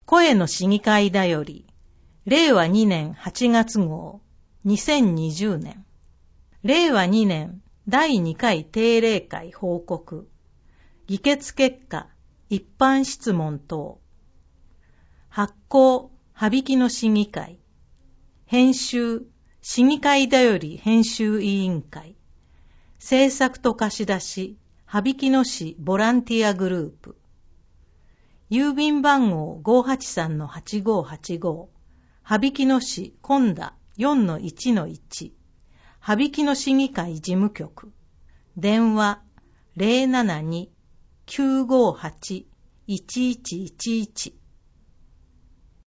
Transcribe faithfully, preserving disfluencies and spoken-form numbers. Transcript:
声の市議会だより、れいわにねんはちがつ号、にせんにじゅうねん。れいわにねんだいにかい定例会報告。議決結果、一般質問等。発行、羽曳野市議会。編集、市議会だより編集委員会。制作と貸し出し、羽曳野市ボランティアグループ。郵便番号 ごーはちさんのはちごーはちご、羽曳野市今田 よんのいちのいち、羽曳野市議会事務局。電話 ゼロななに きゅうごはち いちいちいちいち